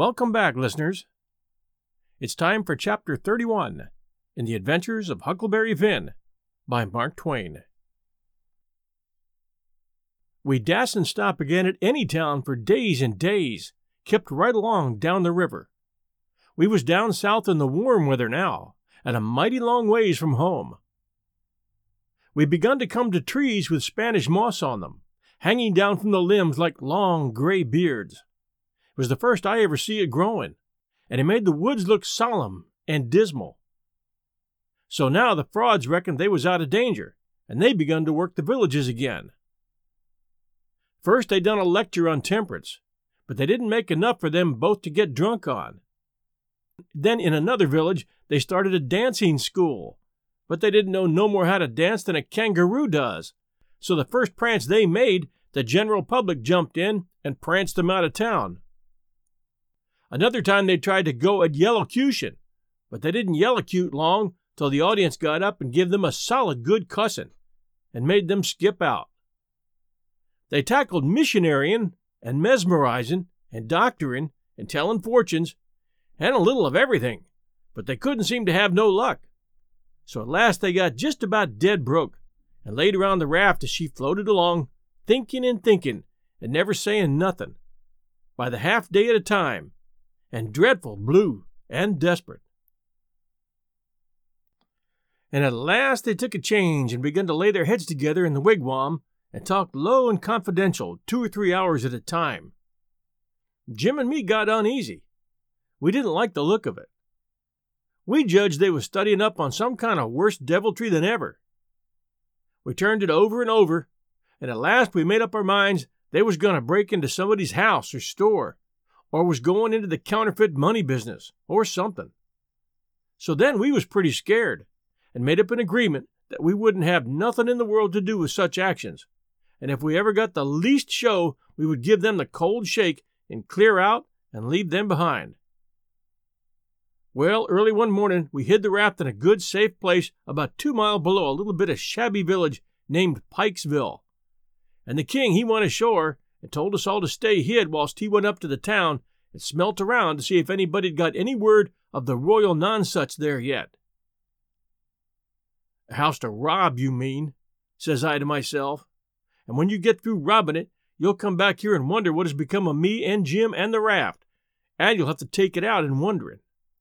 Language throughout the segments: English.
Welcome back, listeners. It's time for Chapter 31, In the Adventures of Huckleberry Finn, by Mark Twain. We dasn't stop again at any town for days and days, kept right along down the river. We was down south in the warm weather now, and a mighty long ways from home. We begun to come to trees with Spanish moss on them, hanging down from the limbs like long gray beards. It was the first I ever see it growing, and it made the woods look solemn and dismal. So now the frauds reckoned they was out of danger, and they begun to work the villages again. First they done a lecture on temperance, but they didn't make enough for them both to get drunk on. Then in another village they started a dancing school, but they didn't know no more how to dance than a kangaroo does. So the first prance they made, the general public jumped in and pranced them out of town. Another time they tried to go at yellowcution, but they didn't yellowcute long till the audience got up and give them a solid good cussing and made them skip out. They tackled missionarying and mesmerizing and doctoring and telling fortunes and a little of everything, but they couldn't seem to have no luck. So at last they got just about dead broke and laid around the raft as she floated along, thinking and never saying nothing, by the half day at a time, and dreadful blue and desperate. And at last they took a change and begun to lay their heads together in the wigwam and talked low and confidential 2 or 3 hours at a time. Jim and me got uneasy. We didn't like the look of it. We judged they was studying up on some kind of worse deviltry than ever. We turned it over and over, and at last we made up our minds they was going to break into somebody's house or store, or was going into the counterfeit money business, or something. So then we was pretty scared, and made up an agreement that we wouldn't have nothing in the world to do with such actions, and if we ever got the least show, we would give them the cold shake and clear out and leave them behind. Well, early one morning we hid the raft in a good safe place about 2 miles below a little bit of shabby village named Pikesville, and the king he went ashore and told us all to stay hid whilst he went up to the town and smelt around to see if anybody'd got any word of the royal nonsuch there yet. "A house to rob, you mean," says I to myself, "and when you get through robbing it, you'll come back here and wonder what has become of me and Jim and the raft, and you'll have to take it out in wondering."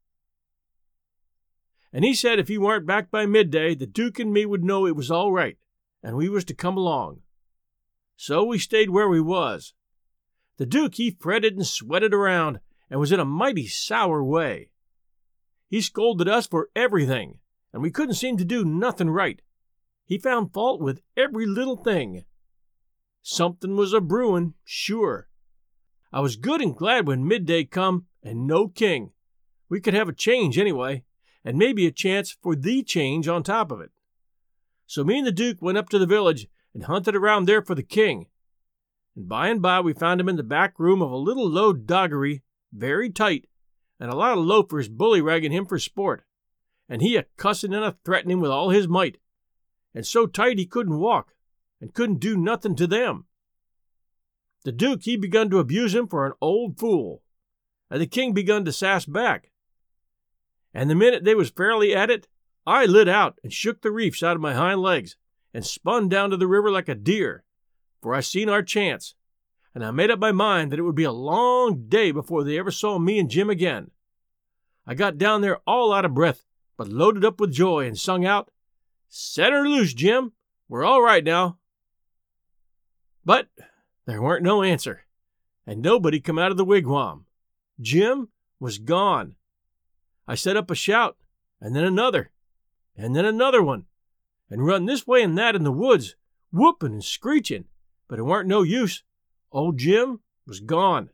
And he said if he weren't back by midday, the Duke and me would know it was all right, and we was to come along. So we stayed where we was. The Duke he fretted and sweated around, and was in a mighty sour way. He scolded us for everything, and we couldn't seem to do nothing right. He found fault with every little thing. Something was a-brewing, sure. I was good and glad when midday come and no king. We could have a change anyway, and maybe a chance for the change on top of it. So me and the Duke went up to the village and hunted around there for the king. And by we found him in the back room of a little low doggery, very tight, and a lot of loafers bullyragging him for sport, and he a-cussing and a-threatening with all his might, and so tight he couldn't walk, and couldn't do nothing to them. The Duke he begun to abuse him for an old fool, and the king begun to sass back. And the minute they was fairly at it, I lit out and shook the reefs out of my hind legs, and spun down to the river like a deer, for I seen our chance, and I made up my mind that it would be a long day before they ever saw me and Jim again. I got down there all out of breath, but loaded up with joy, and sung out, "Set her loose, Jim. We're all right now." But there weren't no answer, and nobody come out of the wigwam. Jim was gone. I set up a shout, and then another one, and run this way and that in the woods, whooping and screeching, but it weren't no use. Old Jim was gone.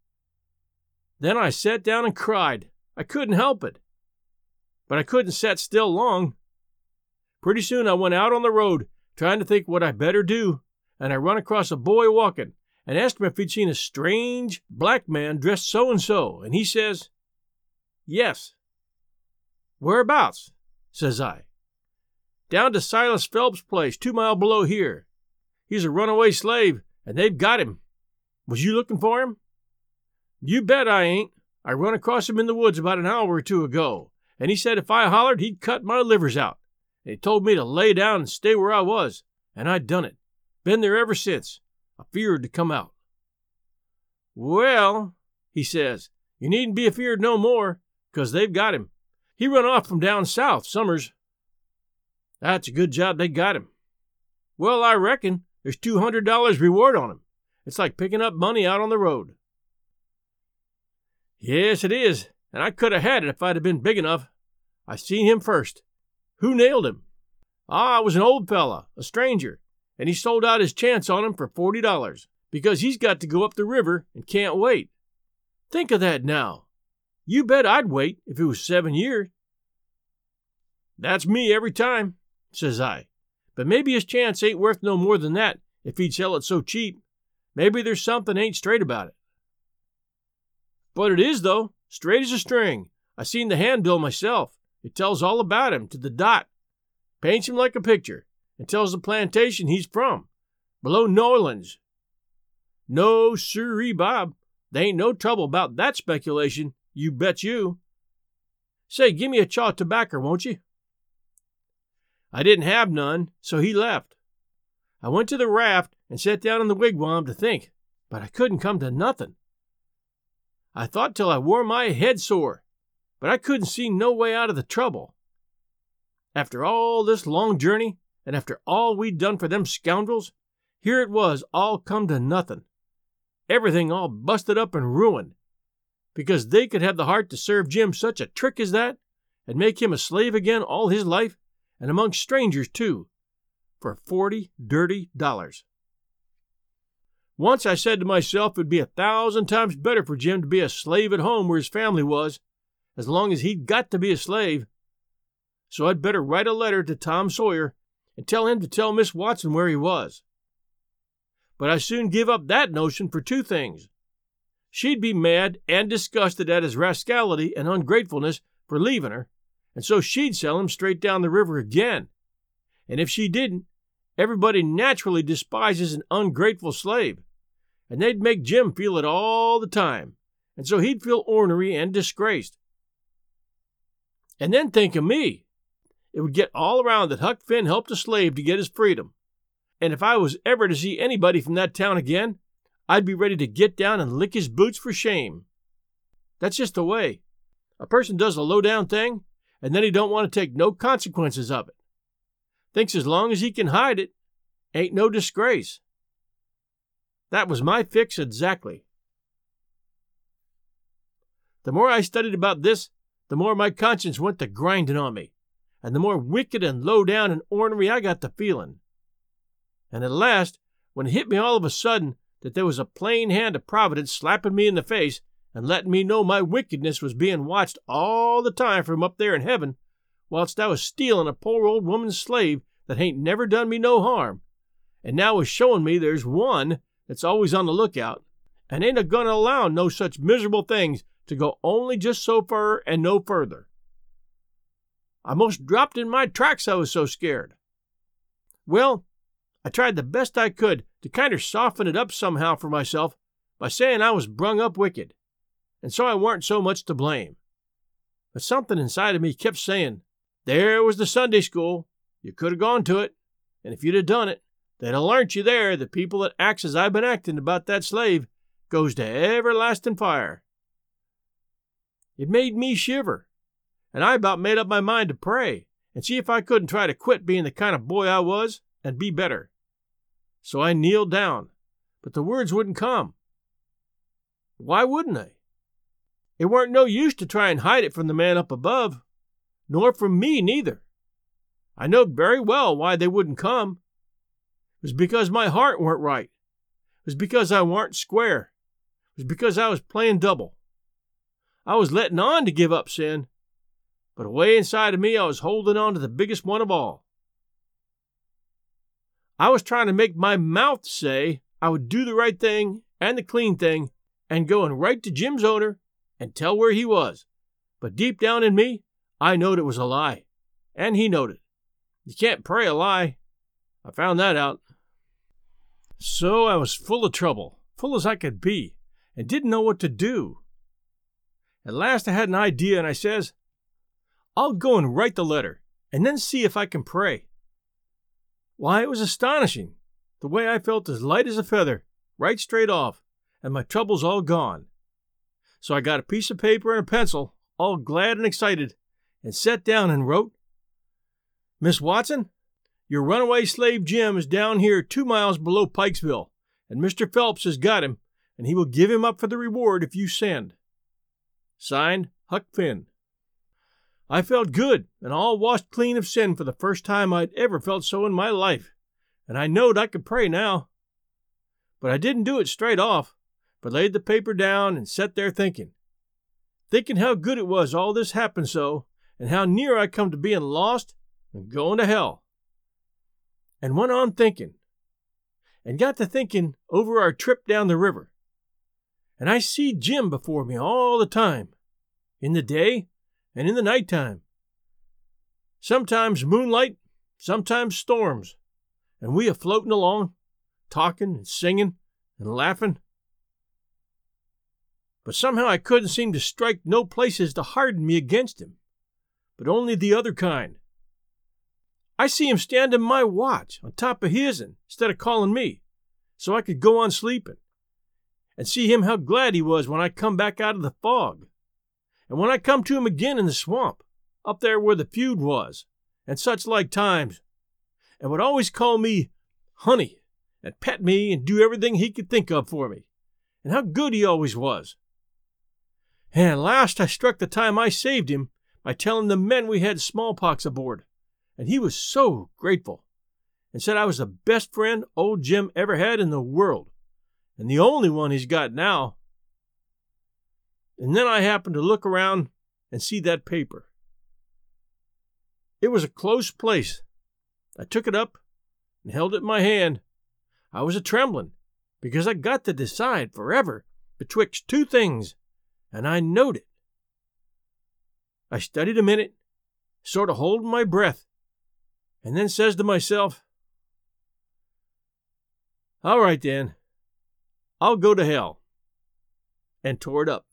Then I sat down and cried. I couldn't help it. But I couldn't set still long. Pretty soon I went out on the road, trying to think what I better do, and I run across a boy walking, and asked him if he'd seen a strange black man dressed so-and-so, and he says, "Yes." "Whereabouts?" says I. "Down to Silas Phelps' place, 2 miles below here. He's a runaway slave, and they've got him. Was you looking for him?" "You bet I ain't. I run across him in the woods about an hour or two ago, and he said if I hollered, he'd cut my livers out. And he told me to lay down and stay where I was, and I done it. Been there ever since. I feared to come out. Well, he says, you needn't be afeared no more, 'cause they've got him. He run off from down south, Summers. That's a good job they got him. Well, I reckon there's $200 reward on him. It's like picking up money out on the road. Yes, it is, and I could have had it if I'd have been big enough. I seen him first. Who nailed him? It was an old fella, a stranger, and he sold out his chance on him for $40, because he's got to go up the river and can't wait. Think of that now. You bet I'd wait if it was 7 years. That's me every time, says I. But maybe his chance ain't worth no more than that if he'd sell it so cheap. Maybe there's something ain't straight about it. But it is, though, straight as a string. I seen the handbill myself. It tells all about him to the dot. Paints him like a picture, and tells the plantation he's from, below New Orleans. No, sirree, Bob. There ain't no trouble about that speculation, you bet you. Say, give me a chaw of tobacco, won't you? I didn't have none, so he left. I went to the raft and sat down in the wigwam to think, but I couldn't come to nothing. I thought till I wore my head sore, but I couldn't see no way out of the trouble. After all this long journey, and after all we'd done for them scoundrels, here it was all come to nothing. Everything all busted up and ruined, because they could have the heart to serve Jim such a trick as that, and make him a slave again all his life, and among strangers too, for $40 dirty. Once I said to myself it'd be 1,000 times better for Jim to be a slave at home where his family was, as long as he'd got to be a slave. So I'd better write a letter to Tom Sawyer and tell him to tell Miss Watson where he was. But I soon give up that notion for 2 things. She'd be mad and disgusted at his rascality and ungratefulness for leaving her, and so she'd sell him straight down the river again. And if she didn't, everybody naturally despises an ungrateful slave, and they'd make Jim feel it all the time, and so he'd feel ornery and disgraced. And then think of me. It would get all around that Huck Finn helped a slave to get his freedom, and if I was ever to see anybody from that town again, I'd be ready to get down and lick his boots for shame. That's just the way. A person does a low-down thing, and then he don't want to take no consequences of it. Thinks as long as he can hide it, ain't no disgrace. That was my fix exactly. The more I studied about this, the more my conscience went to grinding on me, and the more wicked and low-down and ornery I got to feeling. And at last, when it hit me all of a sudden that there was a plain hand of Providence slapping me in the face and letting me know my wickedness was being watched all the time from up there in heaven, whilst I was stealing a poor old woman's slave that hain't never done me no harm, and now was showing me there's one that's always on the lookout, and ain't a-going to allow no such miserable things to go only just so far and no further. I most dropped in my tracks, I was so scared. Well, I tried the best I could to kinder soften it up somehow for myself by saying I was brung up wicked, and so I warn't so much to blame. But something inside of me kept saying, there was the Sunday school, you could have gone to it, and if you'd have done it, they'd have learnt you there the people that acts as I've been acting about that slave goes to everlasting fire. It made me shiver, and I about made up my mind to pray and see if I couldn't try to quit being the kind of boy I was and be better. So I kneeled down, but the words wouldn't come. Why wouldn't they? It weren't no use to try and hide it from the man up above, nor from me neither. I knowed very well why they wouldn't come. It was because my heart weren't right. It was because I weren't square. It was because I was playing double. I was letting on to give up sin, but away inside of me I was holding on to the biggest one of all. I was trying to make my mouth say I would do the right thing and the clean thing and go and write to Jim's owner and tell where he was, but deep down in me, I knowed it was a lie, and he knowed it. You can't pray a lie. I found that out. So I was full of trouble, full as I could be, and didn't know what to do. At last I had an idea, and I says, I'll go and write the letter, and then see if I can pray. Why, it was astonishing, the way I felt as light as a feather, right straight off, and my troubles all gone. So I got a piece of paper and a pencil, all glad and excited, and sat down and wrote, Miss Watson, your runaway slave Jim is down here 2 miles below Pikesville, and Mr. Phelps has got him, and he will give him up for the reward if you send. Signed, Huck Finn. I felt good and all washed clean of sin for the first time I'd ever felt so in my life, and I knowed I could pray now. But I didn't do it straight off, but laid the paper down and sat there thinking how good it was all this happened so, and how near I come to being lost and going to hell. And went on thinking, and got to thinking over our trip down the river. And I see Jim before me all the time, in the day and in the nighttime. Sometimes moonlight, sometimes storms, and we a-floating along, talking and singing and laughing. But somehow I couldn't seem to strike no places to harden me against him, but only the other kind. I see him standing my watch on top of his'n instead of calling me, so I could go on sleeping, and see him how glad he was when I come back out of the fog, and when I come to him again in the swamp, up there where the feud was, and such like times, and would always call me honey, and pet me and do everything he could think of for me, and how good he always was. And at last I struck the time I saved him by telling the men we had smallpox aboard, and he was so grateful, and said I was the best friend old Jim ever had in the world, and the only one he's got now. And then I happened to look around and see that paper. It was a close place. I took it up and held it in my hand. I was a-trembling, because I got to decide forever betwixt two things, and I knowed it. I studied a minute, sort of holding my breath, and then says to myself, all right then, I'll go to hell, and tore it up.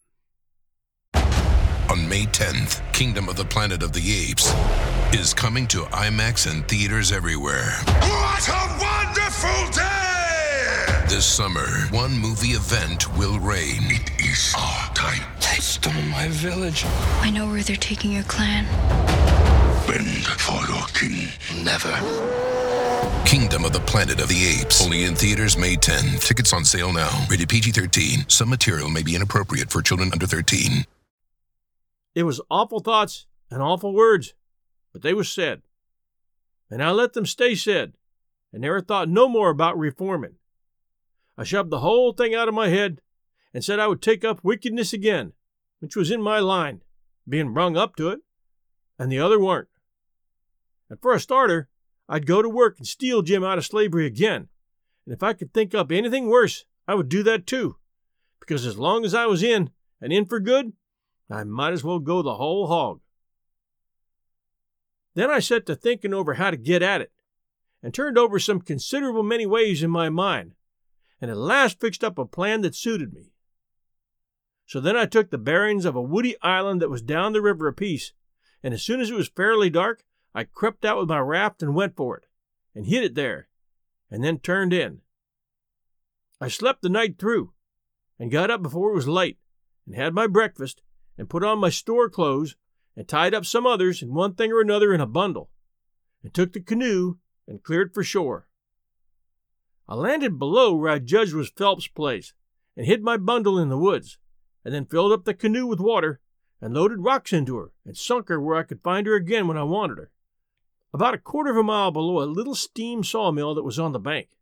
On May 10th, Kingdom of the Planet of the Apes is coming to IMAX and theaters everywhere. What a wonderful day! This summer, one movie event will reign. It is our time. They stole my village. I know where they're taking your clan. Bend for your king. Never. Kingdom of the Planet of the Apes. Only in theaters May 10th. Tickets on sale now. Rated PG-13. Some material may be inappropriate for children under 13. It was awful thoughts and awful words, but they was said. And I let them stay said, and never thought no more about reforming. I shoved the whole thing out of my head and said I would take up wickedness again, which was in my line, being brung up to it, and the other weren't. And for a starter, I'd go to work and steal Jim out of slavery again, and if I could think up anything worse, I would do that too, because as long as I was in, and in for good, I might as well go the whole hog. Then I set to thinking over how to get at it, and turned over some considerable many ways in my mind, and at last fixed up a plan that suited me. So then I took the bearings of a woody island that was down the river a piece, and as soon as it was fairly dark, I crept out with my raft and went for it, and hid it there, and then turned in. I slept the night through, and got up before it was light, and had my breakfast, and put on my store clothes, and tied up some others and one thing or another in a bundle, and took the canoe and cleared for shore. I landed below where I judged was Phelps' place, and hid my bundle in the woods, and then filled up the canoe with water, and loaded rocks into her, and sunk her where I could find her again when I wanted her, about 1/4 mile below a little steam sawmill that was on the bank.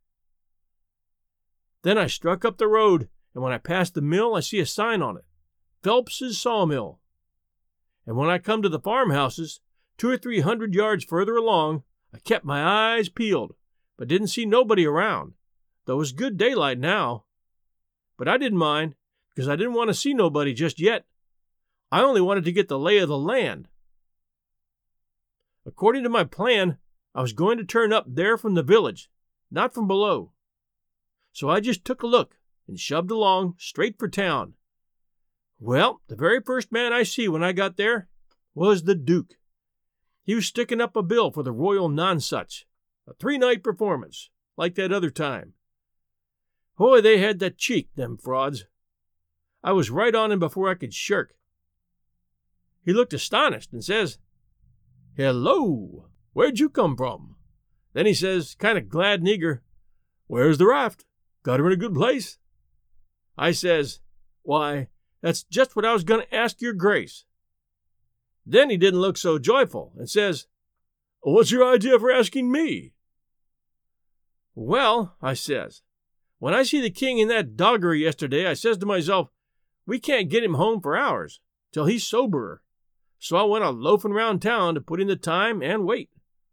Then I struck up the road, and when I passed the mill, I see a sign on it, Phelps's Sawmill. And when I come to the farmhouses, 200 or 300 yards further along, I kept my eyes peeled, but didn't see nobody around, though it was good daylight now. But I didn't mind, because I didn't want to see nobody just yet. I only wanted to get the lay of the land. According to my plan, I was going to turn up there from the village, not from below. So I just took a look and shoved along straight for town. Well, the very first man I see when I got there was the Duke. He was sticking up a bill for the Royal Nonsuch, a 3-night performance, like that other time. Boy, they had the cheek, them frauds. I was right on him before I could shirk. He looked astonished and says, "Hello, where'd you come from?" Then he says, kind of glad and eager, "Where's the raft? Got her in a good place?" I says, "Why, that's just what I was going to ask your grace." Then he didn't look so joyful and says, "What's your idea for asking me?" "Well," I says, "when I see the king in that doggery yesterday, I says to myself, we can't get him home for hours, till he's soberer. So I went a loafing round town to put in the time and wait.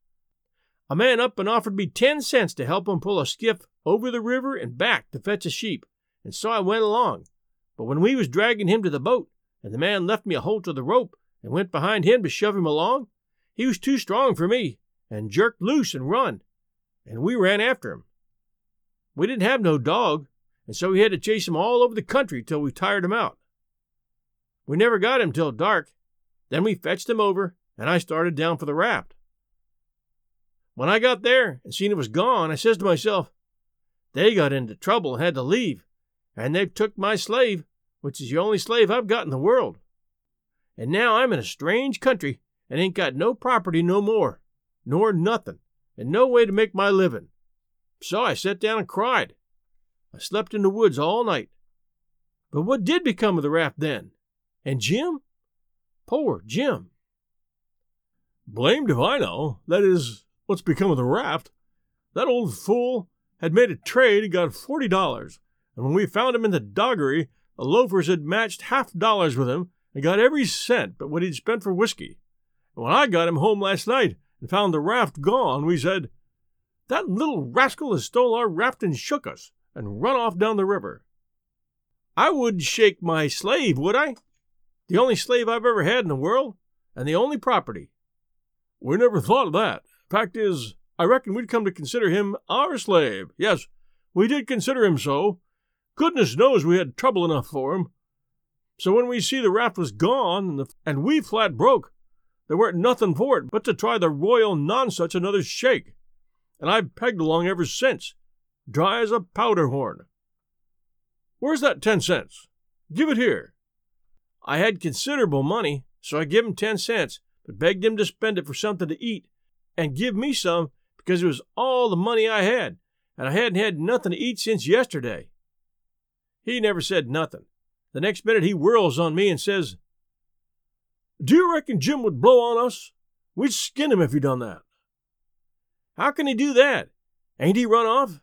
A man up and offered me 10 cents to help him pull a skiff over the river and back to fetch a sheep, and so I went along. But when we was dragging him to the boat, and the man left me a holt of the rope and went behind him to shove him along, he was too strong for me, and jerked loose and run, and we ran after him. We didn't have no dog, and so we had to chase him all over the country till we tired him out. We never got him till dark. Then we fetched him over, and I started down for the raft. When I got there and seen it was gone, I says to myself, they got into trouble and had to leave, and they've took my slave, which is the only slave I've got in the world. And now I'm in a strange country and ain't got no property no more, nor nothing, and no way to make my living. So I sat down and cried. I slept in the woods all night. But what did become of the raft then? And Jim? Poor Jim. Blamed if I know. That is, what's become of the raft. That old fool had made a trade and got $40, and when we found him in the doggery, the loafers had matched $50 with him and got every cent but what he'd spent for whiskey. And when I got him home last night and found the raft gone, we said, "That little rascal has stole our raft and shook us, and run off down the river." I wouldn't shake my slave, would I? The only slave I've ever had in the world, and the only property. We never thought of that. Fact is, I reckon we'd come to consider him our slave. Yes, we did consider him so. Goodness knows we had trouble enough for him. So when we see the raft was gone, and we flat broke, there weren't nothing for it but to try the Royal Nonsuch another shake. And I've pegged along ever since, dry as a powder horn. Where's that 10 cents? Give it here. I had considerable money, so I give him 10 cents, but begged him to spend it for something to eat, and give me some because it was all the money I had, and I hadn't had nothing to eat since yesterday. He never said nothing. The next minute he whirls on me and says, "Do you reckon Jim would blow on us? We'd skin him if he done that." "How can he do that? Ain't he run off?"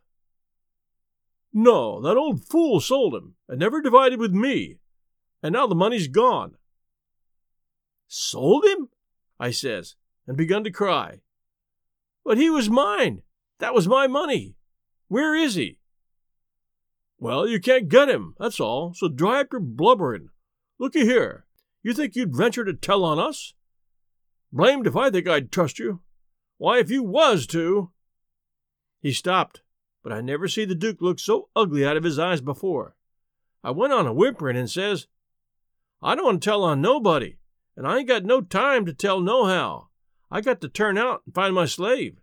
"No, that old fool sold him, and never divided with me. And now the money's gone." "Sold him?" I says, and begun to cry. "But he was mine. That was my money. Where is he?" "Well, you can't get him, that's all, so dry up your blubbering. Looky here, you think you'd venture to tell on us? Blamed if I think I'd trust you. Why, if you was to—" He stopped, but I never see the Duke look so ugly out of his eyes before. I went on a whimpering and says, "I don't want to tell on nobody, and I ain't got no time to tell nohow. I got to turn out and find my slave."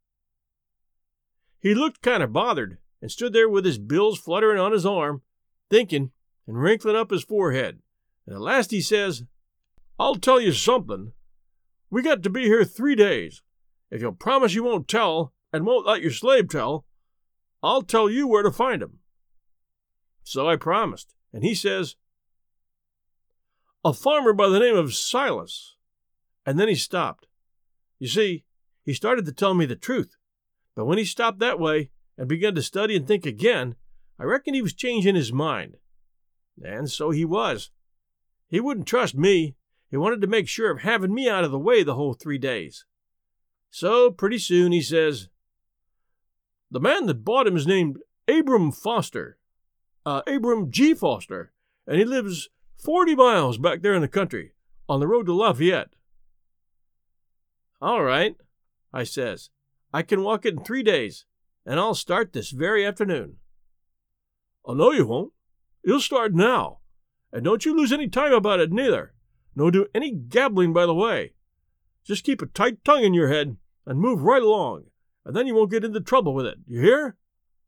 He looked kind of bothered and stood there with his bills fluttering on his arm, thinking and wrinkling up his forehead. And at last he says, "I'll tell you something. We got to be here 3 days. If you'll promise you won't tell, and won't let your slave tell, I'll tell you where to find him." So I promised, and he says, "A farmer by the name of Silas." And then he stopped. You see, he started to tell me the truth, but when he stopped that way and began to study and think again, I reckon he was changing his mind. And so he was. He wouldn't trust me. He wanted to make sure of having me out of the way the whole 3 days. So pretty soon he says, "The man that bought him is named Abram Foster. Abram G. Foster, and he lives 40 miles back there in the country, on the road to Lafayette." "All right," I says. "I can walk it in 3 days, and I'll start this very afternoon." "Oh, no, you won't. You'll start now, And don't you lose any time about it, neither. No do any gabbling by the way. Just keep a tight tongue in your head and move right along, and then you won't get into trouble with it. You hear?"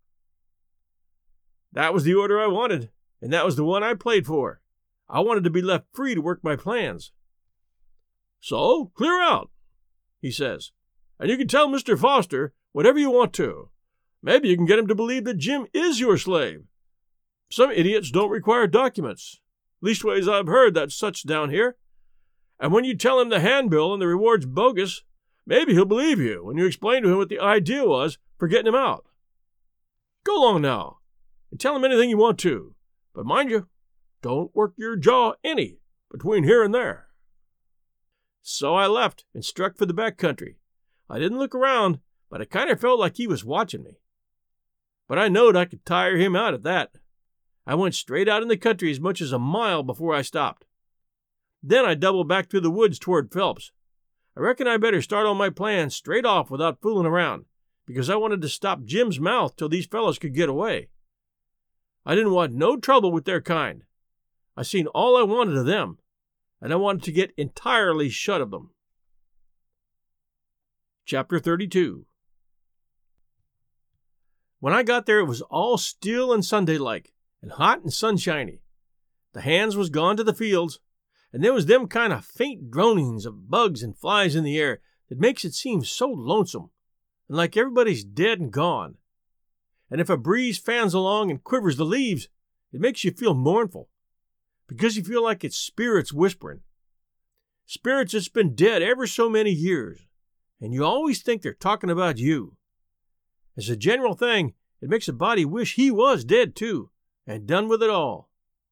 That was the order I wanted, and that was the one I played for. I wanted to be left free to work my plans. "So, clear out," he says, "and you can tell Mr. Foster whatever you want to. Maybe you can get him to believe that Jim is your slave. Some idiots don't require documents. Leastways, I've heard that's such down here. And when you tell him the handbill and the reward's bogus, maybe he'll believe you when you explain to him what the idea was for getting him out. Go along now, and tell him anything you want to, but mind you, don't work your jaw any between here and there." So I left and struck for the back country. I didn't look around, but I kind of felt like he was watching me. But I knowed I could tire him out at that. I went straight out in the country as much as a mile before I stopped. Then I doubled back through the woods toward Phelps. I reckon I better start on my plan straight off without fooling around, because I wanted to stop Jim's mouth till these fellows could get away. I didn't want no trouble with their kind. I seen all I wanted of them, and I wanted to get entirely shut of them. Chapter 32. When I got there, it was all still and Sunday-like, and hot and sunshiny. The hands was gone to the fields, and there was them kind of faint dronings of bugs and flies in the air that makes it seem so lonesome, and like everybody's dead and gone. And if a breeze fans along and quivers the leaves, it makes you feel mournful, because you feel like it's spirits whispering. Spirits that's been dead ever so many years, and you always think they're talking about you. As a general thing, it makes a body wish he was dead too, and done with it all.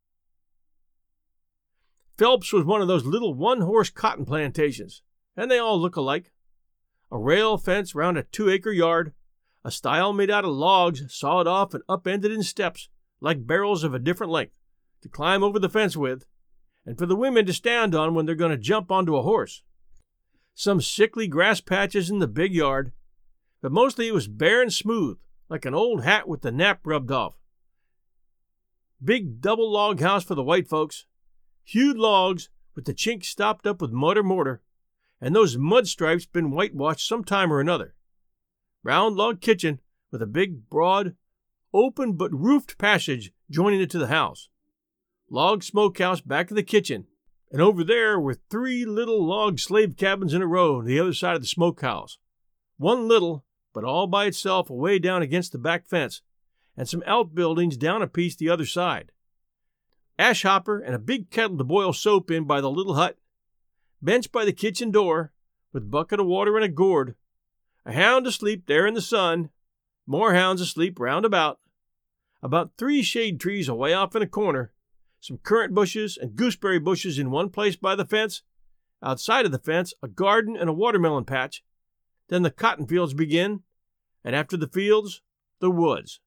Phelps was one of those little one-horse cotton plantations, and they all look alike. A rail fence round a 2-acre yard, a stile made out of logs sawed off and upended in steps, like barrels of a different length, to climb over the fence with, and for the women to stand on when they're going to jump onto a horse. Some sickly grass patches in the big yard, but mostly it was bare and smooth, like an old hat with the nap rubbed off. Big double log house for the white folks, hewed logs with the chinks stopped up with mud or mortar, and those mud stripes been whitewashed some time or another. Round log kitchen with a big, broad, open but roofed passage joining it to the house. Log smokehouse back of the kitchen, and over there were 3 little log slave cabins in a row on the other side of the smokehouse. One little, but all by itself away down against the back fence, and some outbuildings down a piece the other side. Ash hopper and a big kettle to boil soap in by the little hut. Bench by the kitchen door, with bucket of water and a gourd. A hound asleep there in the sun. More hounds asleep round about. About 3 shade trees away off in a corner. Some currant bushes and gooseberry bushes in one place by the fence. Outside of the fence, a garden and a watermelon patch. Then the cotton fields begin, and after the fields, the woods.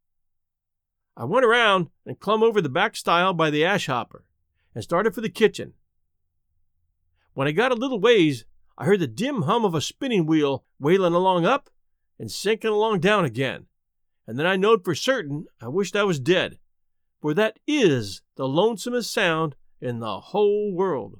I went around and clumb over the back stile by the ash hopper, and started for the kitchen. When I got a little ways, I heard the dim hum of a spinning wheel wailing along up and sinking along down again, and then I knowed for certain I wished I was dead, for that is the lonesomest sound in the whole world.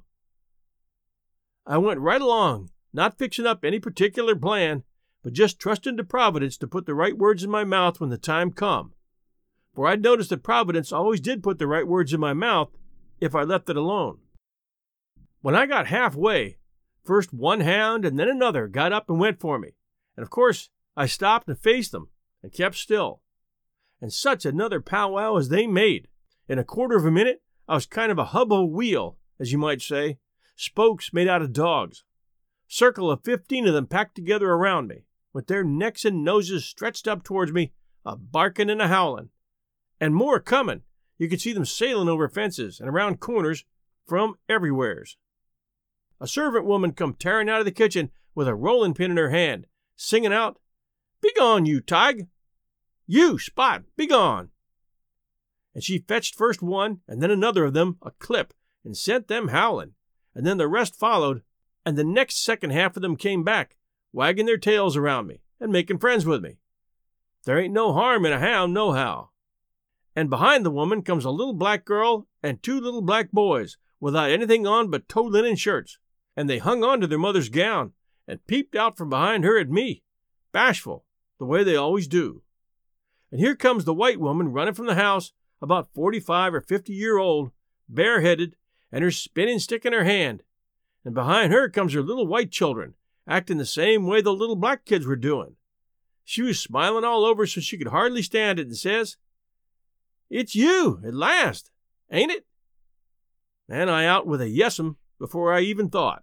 I went right along, not fixing up any particular plan, but just trusting to Providence to put the right words in my mouth when the time come. For I'd noticed that Providence always did put the right words in my mouth if I left it alone. When I got halfway, first one hound and then another got up and went for me, and of course I stopped and faced them and kept still. And such another powwow as they made. In a quarter of a minute, I was kind of a hub of a wheel, as you might say, spokes made out of dogs. Circle of 15 of them packed together around me, with their necks and noses stretched up towards me, a barking and a howling. And more coming. You could see them sailing over fences and around corners from everywheres. A servant woman come tearing out of the kitchen with a rolling pin in her hand, singing out, "Begone, you Tige! You, Spot, begone!" And she fetched first one and then another of them a clip and sent them howling, and then the rest followed, and the next second half of them came back, wagging their tails around me and making friends with me. There ain't no harm in a hound nohow. And behind the woman comes a little black girl and 2 little black boys without anything on but tow linen shirts, and they hung on to their mother's gown and peeped out from behind her at me, bashful, the way they always do. And here comes the white woman running from the house, about 45 or 50-year-old, bareheaded, and her spinning stick in her hand. And behind her comes her little white children, acting the same way the little black kids were doing. She was smiling all over so she could hardly stand it and says, "It's you, at last, ain't it?" And I out with a yes'm before I even thought.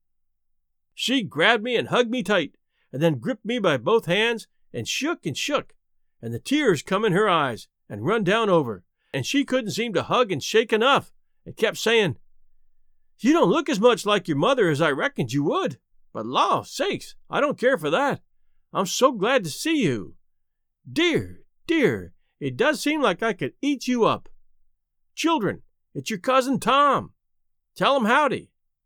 She grabbed me and hugged me tight, and then gripped me by both hands and shook, and the tears come in her eyes and run down over, and she couldn't seem to hug and shake enough, and kept saying, "You don't look as much like your mother as I reckoned you would, but law sakes, I don't care for that. I'm so glad to see you. Dear, dear, it does seem like I could eat you up. Children, it's your cousin Tom. Tell him howdy."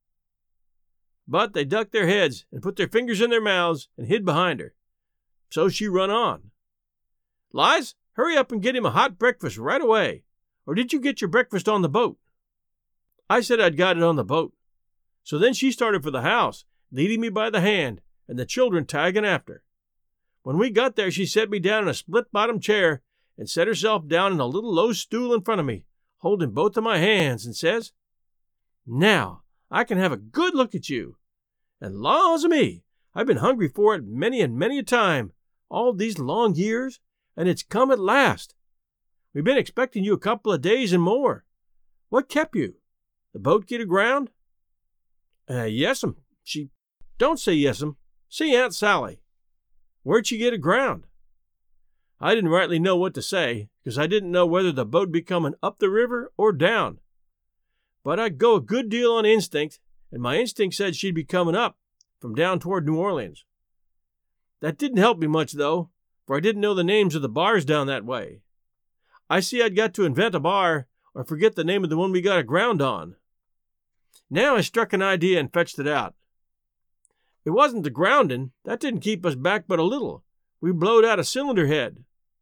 But they ducked their heads and put their fingers in their mouths and hid behind her. So she run on. "Lize, hurry up and get him a hot breakfast right away. Or did you get your breakfast on the boat?" I said I'd got it on the boat. So then she started for the house, leading me by the hand, and the children tagging after. When we got there, she set me down in a split-bottom chair and set herself down in a little low stool in front of me, holding both of my hands, and says, "Now, I can have a good look at you. And laws o' me, I've been hungry for it many and many a time, all these long years, and it's come at last. We've been expecting you a couple of days and more. What kept you? The boat get aground?" "Yes'm." She don't say yes'm. See Aunt Sally. "Where'd she get aground?" I didn't rightly know what to say, because I didn't know whether the boat be coming up the river or down. But I'd go a good deal on instinct, and my instinct said she'd be coming up, from down toward New Orleans. That didn't help me much, though, for I didn't know the names of the bars down that way. I see I'd got to invent a bar, or forget the name of the one we got aground on. Now I struck an idea and fetched it out. It wasn't the grounding, that didn't keep us back but a little. We blowed out a cylinder head.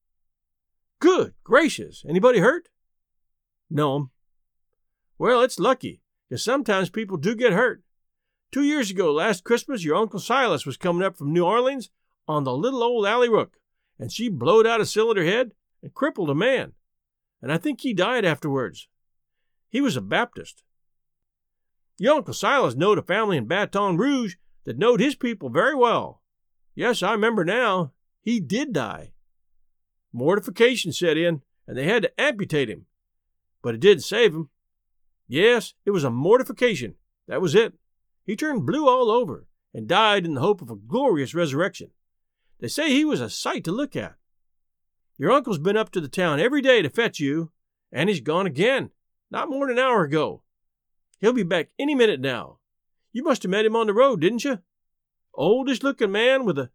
"Good gracious! Anybody hurt?" "No'm." "Well, it's lucky, because sometimes people do get hurt. 2 years ago, last Christmas, your Uncle Silas was coming up from New Orleans on the little old Alley Rook, and she blowed out a cylinder head and crippled a man, and I think he died afterwards. He was a Baptist. Your Uncle Silas knowed a family in Baton Rouge that knowed his people very well. Yes, I remember now, he did die. Mortification set in, and they had to amputate him. But it didn't save him. Yes, it was a mortification. That was it. He turned blue all over, and died in the hope of a glorious resurrection. They say he was a sight to look at. Your uncle's been up to the town every day to fetch you, and he's gone again, not more than an hour ago. He'll be back any minute now. You must have met him on the road, didn't you? Oldish-looking man with a...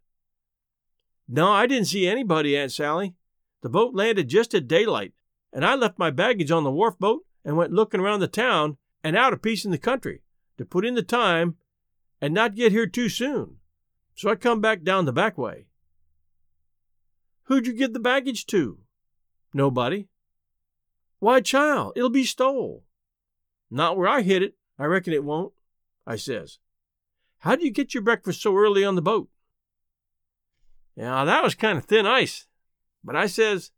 No, I didn't see anybody, Aunt Sally. The boat landed just at daylight, and I left my baggage on the wharf boat and went looking around the town and out a piece in the country to put in the time and not get here too soon. So I come back down the back way. Who'd you give the baggage to? Nobody. Why, child, it'll be stole. Not where I hid it. I reckon it won't, I says. How do you get your breakfast so early on the boat? Now, that was kind of thin ice. But I says,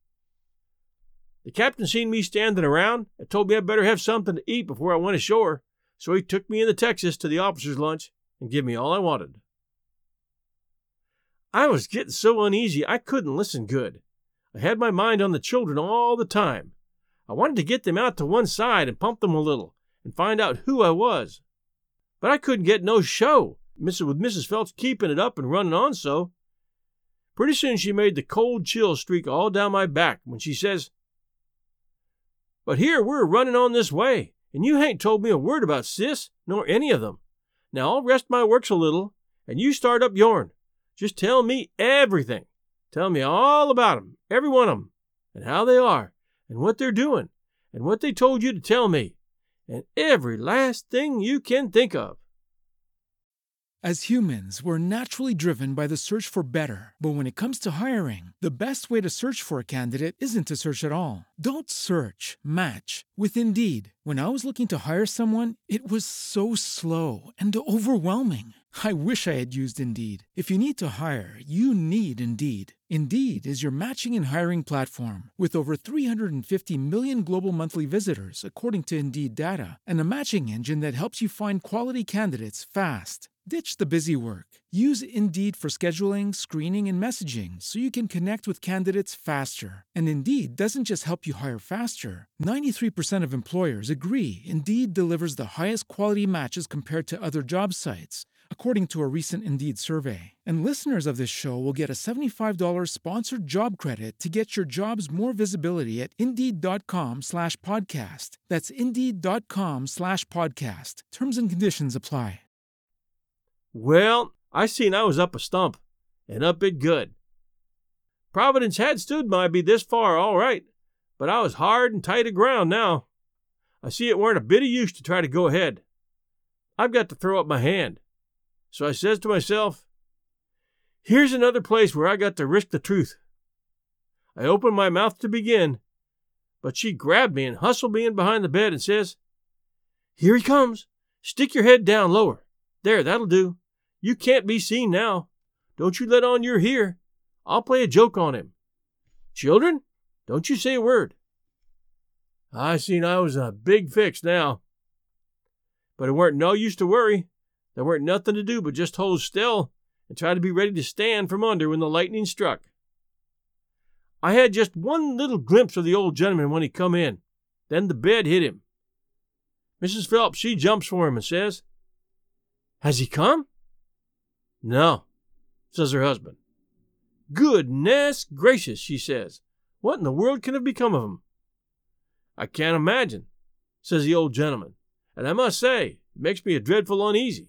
the captain seen me standing around and told me I'd better have something to eat before I went ashore, so he took me in the Texas to the officer's lunch and give me all I wanted. I was getting so uneasy I couldn't listen good. I had my mind on the children all the time. I wanted to get them out to one side and pump them a little and find out who I was. But I couldn't get no show, with Mrs. Phelps keeping it up and running on so. Pretty soon she made the cold chill streak all down my back when she says, But here we're running on this way, and you hain't told me a word about Sis, nor any of them. Now I'll rest my works a little, and you start up yourn. Just tell me everything. Tell me all about 'em, every one of 'em, and how they are, and what they're doing, and what they told you to tell me, and every last thing you can think of. As humans, we're naturally driven by the search for better. But when it comes to hiring, the best way to search for a candidate isn't to search at all. Don't search, match with Indeed. When I was looking to hire someone, it was so slow and overwhelming. I wish I had used Indeed. If you need to hire, you need Indeed. Indeed is your matching and hiring platform with over 350 million global monthly visitors, according to Indeed data, and a matching engine that helps you find quality candidates fast. Ditch the busy work. Use Indeed for scheduling, screening, and messaging so you can connect with candidates faster. And Indeed doesn't just help you hire faster. 93% of employers agree Indeed delivers the highest quality matches compared to other job sites, according to a recent Indeed survey. And listeners of this show will get a $75 sponsored job credit to get your jobs more visibility at Indeed.com/podcast. That's Indeed.com/podcast. Terms and conditions apply. Well, I seen I was up a stump, and up it good. Providence had stood by me this far all right, but I was hard and tight aground now. I see it weren't a bit of use to try to go ahead. I've got to throw up my hand. So I says to myself, here's another place where I got to risk the truth. I opened my mouth to begin, but she grabbed me and hustled me in behind the bed and says, here he comes. Stick your head down lower. There, that'll do. You can't be seen now. Don't you let on you're here. I'll play a joke on him. Children, don't you say a word. I seen I was in a big fix now. But it weren't no use to worry. There weren't nothing to do but just hold still and try to be ready to stand from under when the lightning struck. I had just one little glimpse of the old gentleman when he come in. Then the bed hit him. Mrs. Phelps, she jumps for him and says, has he come? No, says her husband. Goodness gracious, she says. What in the world can have become of him? I can't imagine, says the old gentleman. And I must say, it makes me a dreadful uneasy.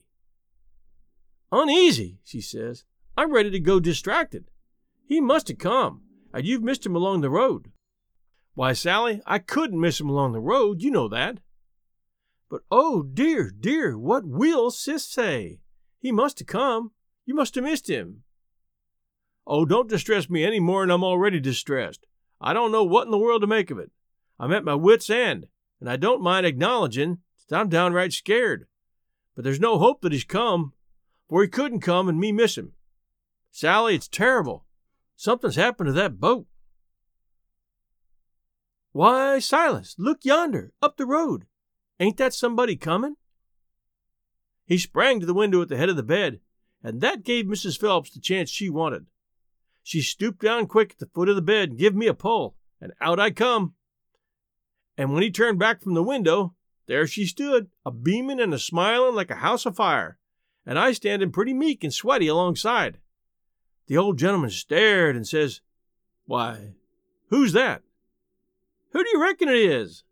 Uneasy, she says. I'm ready to go distracted. He must have come, and you've missed him along the road. Why, Sally, I couldn't miss him along the road, you know that. But oh, dear, dear, what will Sis say? He must have come. You must have missed him. Oh, don't distress me any more than I'm already distressed. I don't know what in the world to make of it. I'm at my wit's end, and I don't mind acknowledging that I'm downright scared. But there's no hope that he's come, for he couldn't come and me miss him. Sally, it's terrible. Something's happened to that boat. Why, Silas, look yonder, up the road. Ain't that somebody coming? He sprang to the window at the head of the bed, and that gave Mrs. Phelps the chance she wanted. She stooped down quick at the foot of the bed and give me a pull, and out I come. And when he turned back from the window, there she stood, a-beaming and a-smiling like a house afire, and I standing pretty meek and sweaty alongside. The old gentleman stared and says, why, who's that? Who do you reckon it is?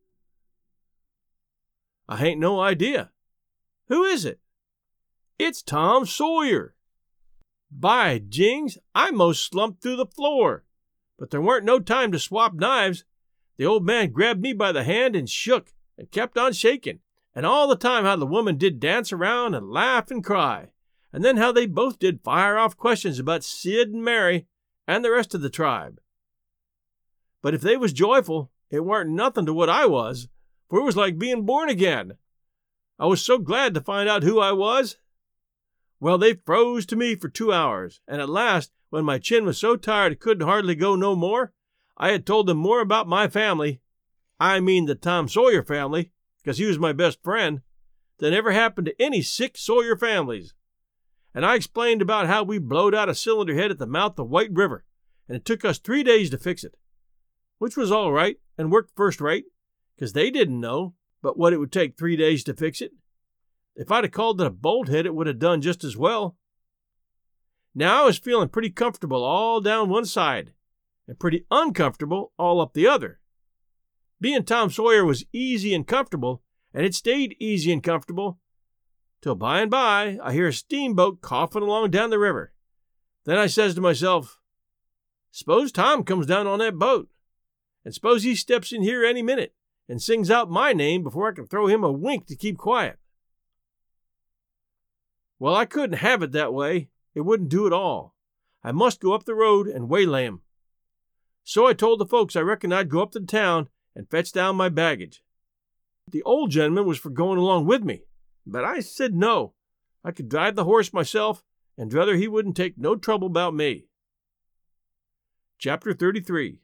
I hain't no idea. Who is it? It's Tom Sawyer. By jings, I most slumped through the floor. But there weren't no time to swap knives. The old man grabbed me by the hand and shook and kept on shaking. And all the time how the woman did dance around and laugh and cry. And then how they both did fire off questions about Sid and Mary and the rest of the tribe. But if they was joyful, it weren't nothing to what I was, for it was like being born again. I was so glad to find out who I was. Well, they froze to me for 2 hours, and at last, when my chin was so tired it couldn't hardly go no more, I had told them more about my family, I mean the Tom Sawyer family, because he was my best friend, than ever happened to any 6 Sawyer families. And I explained about how we blowed out a cylinder head at the mouth of White River, and it took us 3 days to fix it, which was all right and worked first rate, because they didn't know but what it would take 3 days to fix it. If I'd have called it a bolt head, it would have done just as well. Now I was feeling pretty comfortable all down one side, and pretty uncomfortable all up the other. Being Tom Sawyer was easy and comfortable, and it stayed easy and comfortable, till by and by I hear a steamboat coughing along down the river. Then I says to myself, suppose Tom comes down on that boat, and suppose he steps in here any minute and sings out my name before I can throw him a wink to keep quiet. Well, I couldn't have it that way. It wouldn't do at all. I must go up the road and waylay him. So I told the folks I reckoned I'd go up to the town and fetch down my baggage. The old gentleman was for going along with me, but I said no. I could drive the horse myself, and druther he wouldn't take no trouble about me. Chapter 33.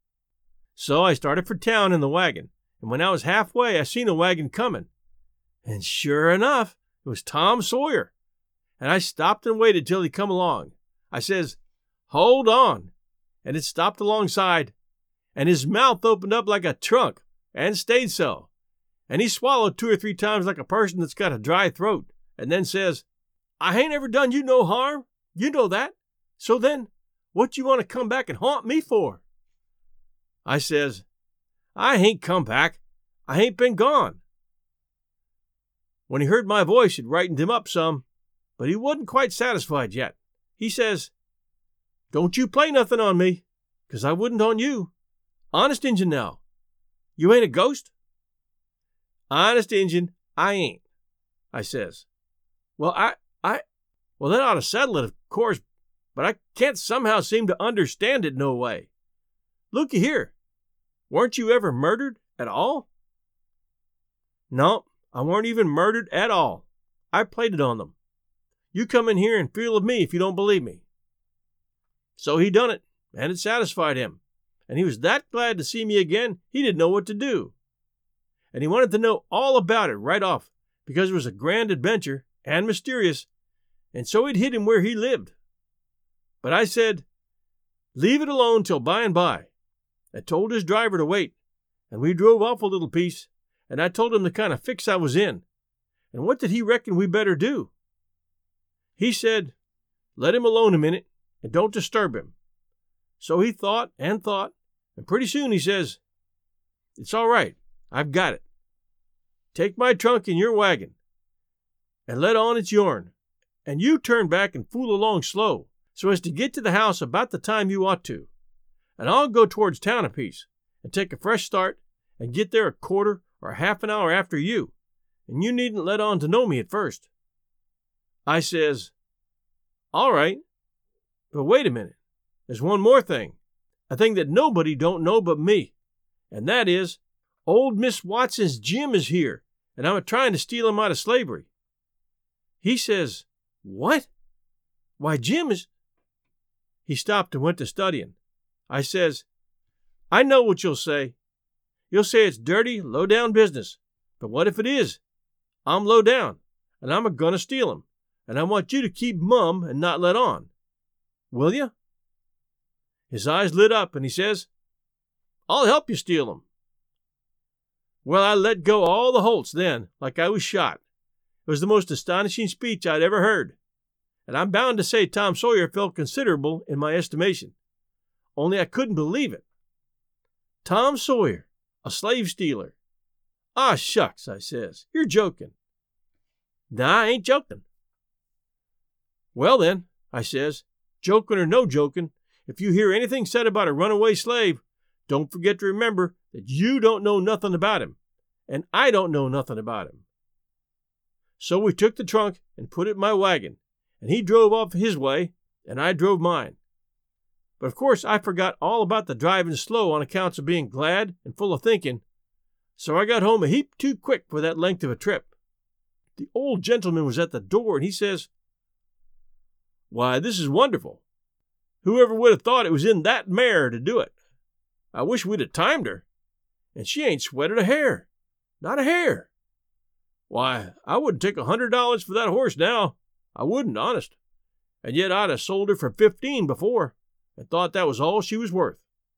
So I started for town in the wagon, and when I was halfway, I seen a wagon coming. And sure enough, it was Tom Sawyer. And I stopped and waited till he come along. I says, "Hold on." And it stopped alongside, and his mouth opened up like a trunk, and stayed so. And he swallowed 2 or 3 times like a person that's got a dry throat, and then says, "I hain't ever done you no harm. You know that. So then, what you want to come back and haunt me for?" I says, "I hain't come back. I hain't been gone." When he heard my voice, it rightened him up some, but he wasn't quite satisfied yet. He says, "Don't you play nothing on me, 'cause I wouldn't on you. Honest Injun now. You ain't a ghost?" "Honest Injun, I ain't," I says. Well, well, that ought to settle it, of course, but I can't somehow seem to understand it no way. Looky here. Weren't you ever murdered at all?" "No, I weren't even murdered at all. I played it on them. You come in here and feel of me if you don't believe me." So he done it, and it satisfied him, and he was that glad to see me again he didn't know what to do. And he wanted to know all about it right off, because it was a grand adventure and mysterious, and so it hid him where he lived. But I said, leave it alone till by and by. I told his driver to wait, and we drove off a little piece, and I told him the kind of fix I was in, and what did he reckon we better do? He said, let him alone a minute, and don't disturb him. So he thought, and pretty soon he says, "It's all right, I've got it. Take my trunk in your wagon, and let on it's yourn, and you turn back and fool along slow, so as to get to the house about the time you ought to, and I'll go towards town a piece, and take a fresh start, and get there a quarter or half an hour after you, and you needn't let on to know me at first." I says, "All right, but wait a minute. There's one more thing, a thing that nobody don't know but me, and that is, old Miss Watson's Jim is here, and I'm a-trying to steal him out of slavery." He says, "What? Why, Jim is—" He stopped and went to studying. I says, "I know what you'll say. You'll say it's dirty, low-down business, but what if it is? I'm low-down, and I'm a-gonna steal him, and I want you to keep mum and not let on. Will you?" His eyes lit up, and he says, "I'll help you steal him." Well, I let go all the holts then, like I was shot. It was the most astonishing speech I'd ever heard, and I'm bound to say Tom Sawyer felt considerable in my estimation. Only I couldn't believe it. Tom Sawyer, a slave stealer. "Ah, shucks," I says, "you're joking." "Nah, I ain't joking." "Well then," I says, "joking or no joking, if you hear anything said about a runaway slave, don't forget to remember that you don't know nothing about him, and I don't know nothing about him." So we took the trunk and put it in my wagon, and he drove off his way, and I drove mine. But of course I forgot all about the driving slow on accounts of being glad and full of thinking, so I got home a heap too quick for that length of a trip. The old gentleman was at the door, and he says, "Why, this is wonderful. Whoever would have thought it was in that mare to do it? I wish we'd have timed her. And she ain't sweated a hair. Not a hair. Why, I wouldn't take $100 for that horse now. I wouldn't, honest. And yet I'd have sold her for $15 before, and thought that was all she was worth."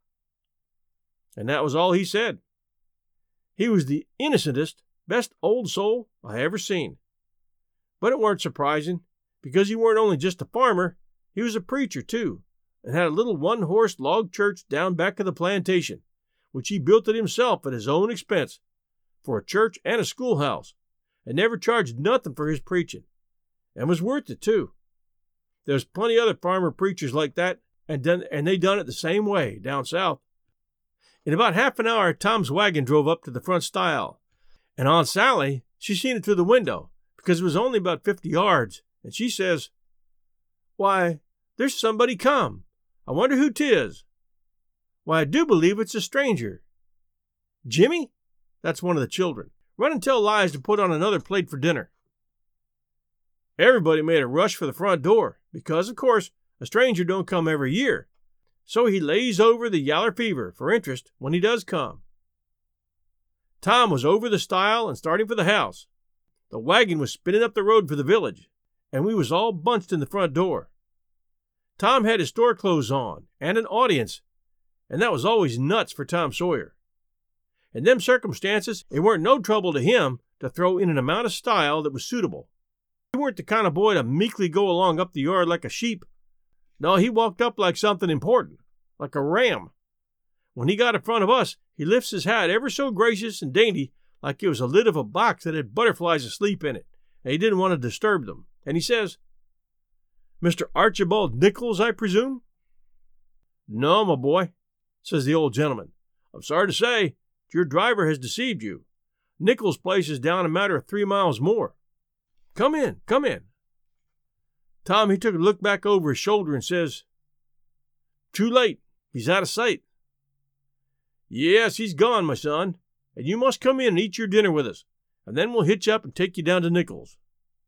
And that was all he said. He was the innocentest, best old soul I ever seen. But it weren't surprising, because he weren't only just a farmer, he was a preacher too, and had a little one-horse log church down back of the plantation, which he built it himself at his own expense, for a church and a schoolhouse, and never charged nothing for his preaching, and was worth it too. There's plenty other farmer preachers like that, and they done it the same way down south. In about half an hour, Tom's wagon drove up to the front stile, and Aunt Sally, she seen it through the window, because it was only about 50 yards, and she says, "Why, there's somebody come. I wonder who 'tis. Why, I do believe it's a stranger. Jimmy?" That's one of the children. "Run and tell Lize to put on another plate for dinner." Everybody made a rush for the front door, because, of course, a stranger don't come every year. So he lays over the yaller fever for interest when he does come. Tom was over the stile and starting for the house. The wagon was spinning up the road for the village, and we was all bunched in the front door. Tom had his store clothes on, and an audience, and that was always nuts for Tom Sawyer. In them circumstances, it weren't no trouble to him to throw in an amount of style that was suitable. He weren't the kind of boy to meekly go along up the yard like a sheep. No, he walked up like something important, like a ram. When he got in front of us, he lifts his hat ever so gracious and dainty, like it was a lid of a box that had butterflies asleep in it, and he didn't want to disturb them. And he says, "Mr. Archibald Nichols, I presume?" "No, my boy," says the old gentleman. "I'm sorry to say your driver has deceived you. Nichols' place is down a matter of 3 miles more. Come in, come in." Tom, he took a look back over his shoulder and says, "Too late. He's out of sight." "Yes, he's gone, my son, and you must come in and eat your dinner with us, and then we'll hitch up and take you down to Nichols."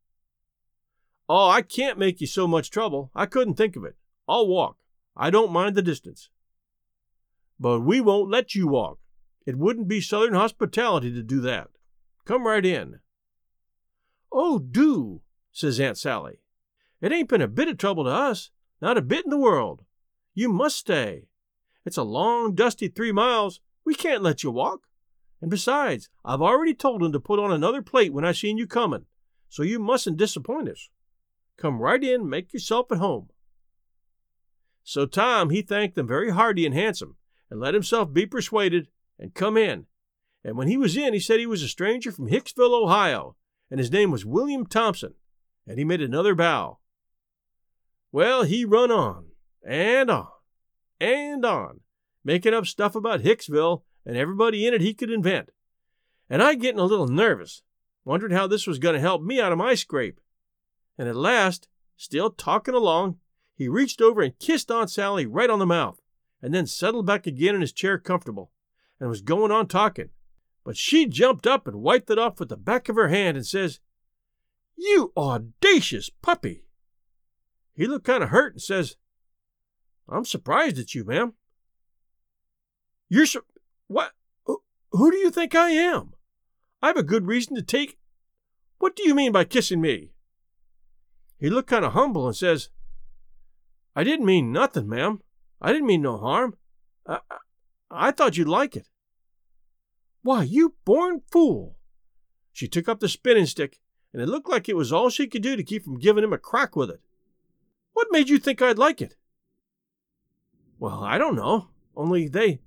"Oh, I can't make you so much trouble. I couldn't think of it. I'll walk. I don't mind the distance." "But we won't let you walk. It wouldn't be Southern hospitality to do that. Come right in." "Oh, do," says Aunt Sally. "It ain't been a bit of trouble to us, not a bit in the world. You must stay. It's a long, dusty 3 miles. We can't let you walk. And besides, I've already told him to put on another plate when I seen you coming, so you mustn't disappoint us. Come right in and make yourself at home." So Tom, he thanked them very hearty and handsome, and let himself be persuaded, and come in. And when he was in, he said he was a stranger from Hicksville, Ohio, and his name was William Thompson, and he made another bow. Well, he run on, and on, and on, making up stuff about Hicksville and everybody in it he could invent. And I getting a little nervous, wondering how this was going to help me out of my scrape. And at last, still talking along, he reached over and kissed Aunt Sally right on the mouth, and then settled back again in his chair comfortable, and was going on talking. But she jumped up and wiped it off with the back of her hand and says, "You audacious puppy!" He looked kind of hurt and says, "I'm surprised at you, ma'am." What? Who do you think I am? I've a good reason to take... What do you mean by kissing me?" He looked kind of humble and says, "I didn't mean nothing, ma'am. I didn't mean no harm. I thought you'd like it." "Why, you born fool!" She took up the spinning stick, and it looked like it was all she could do to keep from giving him a crack with it. "What made you think I'd like it?" "Well, I don't know. Only they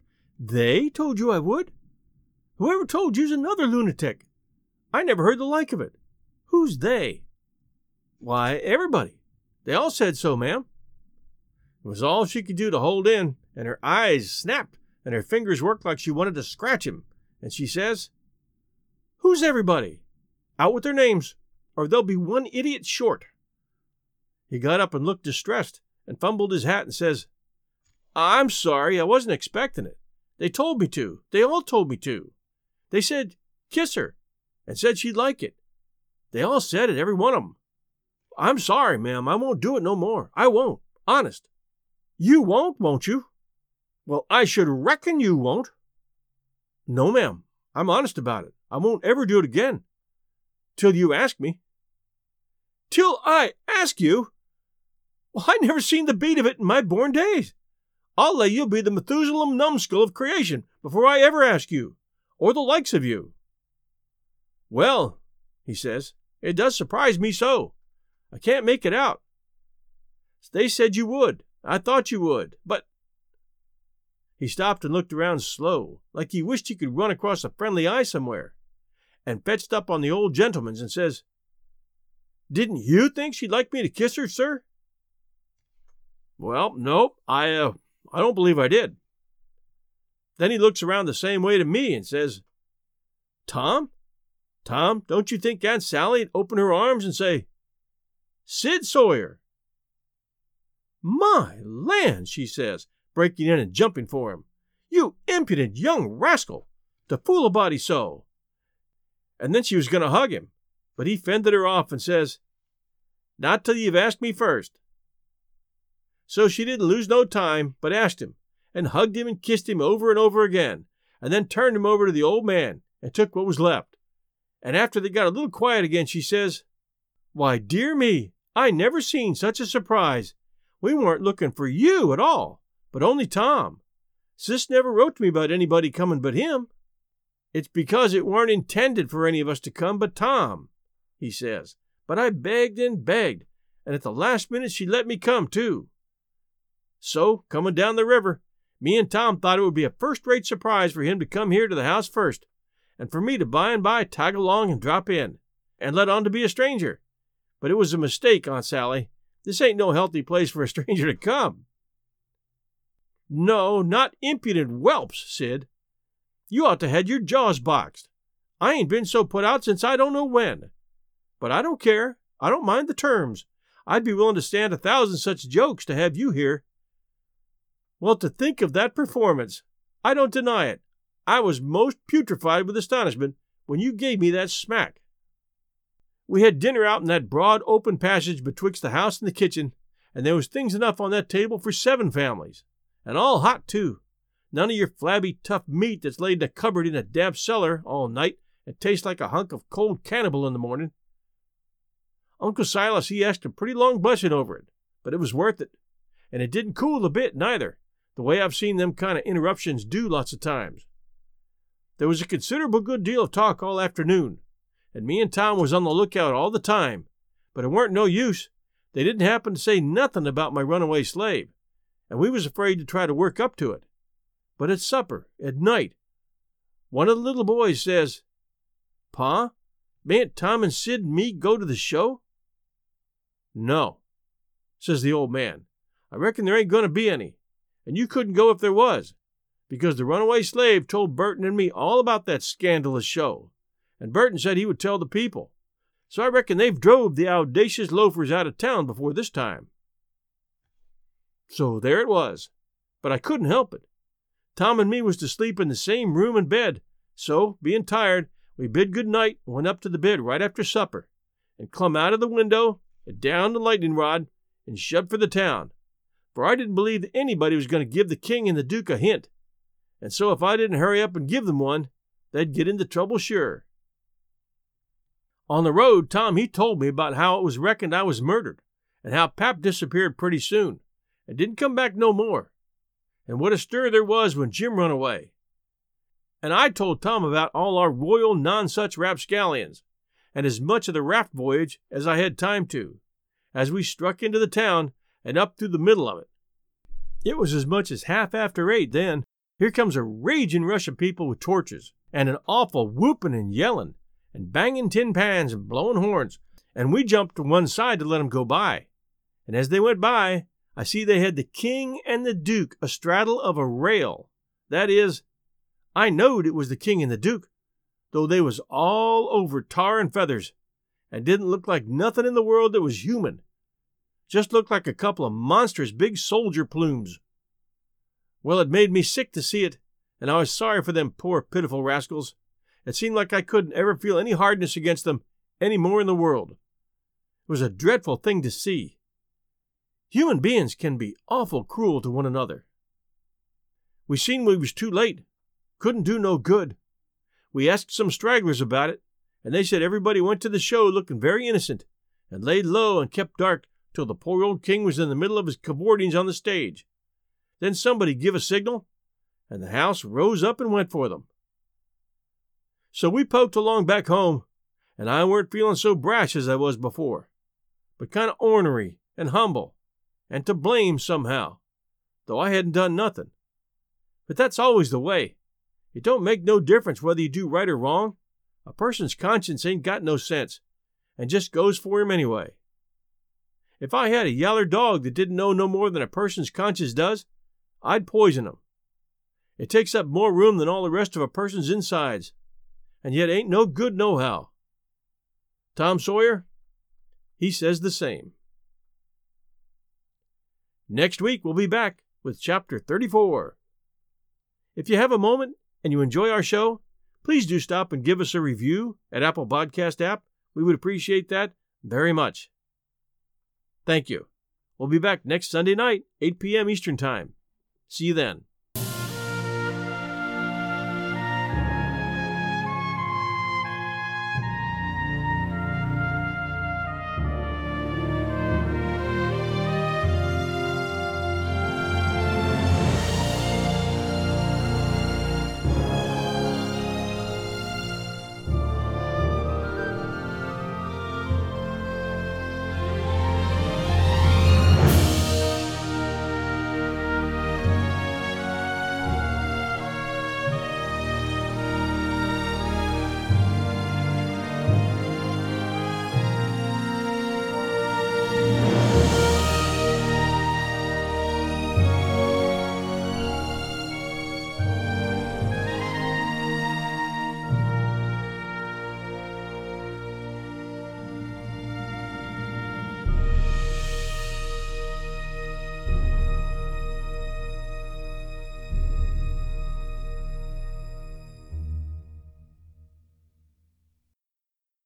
told you I would? Whoever told you's another lunatic. I never heard the like of it. Who's they?" "Why, everybody. They all said so, ma'am." It was all she could do to hold in, and her eyes snapped, and her fingers worked like she wanted to scratch him, and she says, "Who's everybody? Out with their names, or there'll be one idiot short." He got up and looked distressed, and fumbled his hat and says, "I'm sorry, I wasn't expecting it. They told me to. They all told me to. They said, kiss her, and said she'd like it. They all said it, every one of them. I'm sorry, ma'am, I won't do it no more. I won't, honest." "You won't you?" "Well, I should reckon you won't." "No, ma'am, I'm honest about it. I won't ever do it again. Till you ask me." "Till I ask you? Well, I never seen the beat of it in my born days. I'll lay you'll be the Methuselah numbskull of creation before I ever ask you, or the likes of you." "Well," he says, "it does surprise me so. I can't make it out. They said you would. I thought you would, but—" He stopped and looked around slow, like he wished he could run across a friendly eye somewhere, and fetched up on the old gentleman's and says, "Didn't you think she'd like me to kiss her, sir?" "Well, no, I don't believe I did." Then he looks around the same way to me and says, Tom, don't you think Aunt Sally'd open her arms and say, Sid Sawyer. My land, she says, breaking in and jumping for him. You impudent young rascal, to fool a body so. And then she was going to hug him, but he fended her off and says, Not till you've asked me first. So she didn't lose no time, but asked him, and hugged him and kissed him over and over again, and then turned him over to the old man and took what was left. And after they got a little quiet again, she says, Why, dear me, I never seen such a surprise. We weren't looking for you at all, but only Tom. Sis never wrote to me about anybody coming but him. It's because it weren't intended for any of us to come but Tom, he says. But I begged and begged, and at the last minute she let me come too. So, coming down the river, me and Tom thought it would be a first-rate surprise for him to come here to the house first, and for me to by and by tag along and drop in, and let on to be a stranger. But it was a mistake, Aunt Sally. This ain't no healthy place for a stranger to come. No, not impudent whelps, Sid. You ought to have your jaws boxed. I ain't been so put out since I don't know when. But I don't care. I don't mind the terms. I'd be willing to stand 1,000 such jokes to have you here. Well, to think of that performance, I don't deny it. I was most putrefied with astonishment when you gave me that smack. We had dinner out in that broad open passage betwixt the house and the kitchen, and there was things enough on that table for 7 families, and all hot too. None of your flabby, tough meat that's laid in a cupboard in a damp cellar all night and tastes like a hunk of cold cannibal in the morning. Uncle Silas, he asked a pretty long blessing over it, but it was worth it, and it didn't cool a bit neither, the way I've seen them kind of interruptions do lots of times. There was a considerable good deal of talk all afternoon, and me and Tom was on the lookout all the time, but it weren't no use. They didn't happen to say nothing about my runaway slave, and we was afraid to try to work up to it. But at supper, at night, one of the little boys says, Pa, mayn't Tom and Sid and me go to the show? No, says the old man. I reckon there ain't going to be any, and you couldn't go if there was, because the runaway slave told Burton and me all about that scandalous show, and Burton said he would tell the people. So I reckon they've drove the audacious loafers out of town before this time. So there it was, but I couldn't help it. Tom and me was to sleep in the same room and bed, so, being tired, we bid good night and went up to the bed right after supper, and clumb out of the window and down the lightning rod and shoved for the town, for I didn't believe that anybody was going to give the king and the duke a hint, and so if I didn't hurry up and give them one, they'd get into trouble sure. On the road, Tom, he told me about how it was reckoned I was murdered, and how Pap disappeared pretty soon, and didn't come back no more, and what a stir there was when Jim run away. And I told Tom about all our royal non-such rapscallions, and as much of the raft voyage as I had time to, as we struck into the town and up through the middle of it. It was as much as half after 8 then. Here comes a raging rush of people with torches, and an awful whooping and yelling, and banging tin pans and blowing horns, and we jumped to one side to let 'em go by. And as they went by, I see they had the king and the duke astraddle of a rail. That is, I knowed it was the king and the duke, though they was all over tar and feathers, and didn't look like nothing in the world that was human. Just looked like a couple of monstrous big soldier plumes. Well, it made me sick to see it, and I was sorry for them poor pitiful rascals. It seemed like I couldn't ever feel any hardness against them any more in the world. It was a dreadful thing to see. Human beings can be awful cruel to one another. We seen we was too late. Couldn't do no good. We asked some stragglers about it, and they said everybody went to the show looking very innocent, and laid low and kept dark till the poor old king was in the middle of his cavortings on the stage. Then somebody give a signal, and the house rose up and went for them. So we poked along back home, and I weren't feeling so brash as I was before, but kind of ornery and humble, and to blame somehow, though I hadn't done nothing. But that's always the way. It don't make no difference whether you do right or wrong. A person's conscience ain't got no sense, and just goes for him anyway. If I had a yaller dog that didn't know no more than a person's conscience does, I'd poison him. It takes up more room than all the rest of a person's insides, and yet ain't no good nohow. Tom Sawyer, he says the same. Next week, we'll be back with Chapter 34. If you have a moment and you enjoy our show, please do stop and give us a review at Apple Podcast app. We would appreciate that very much. Thank you. We'll be back next Sunday night, 8 p.m. Eastern Time. See you then.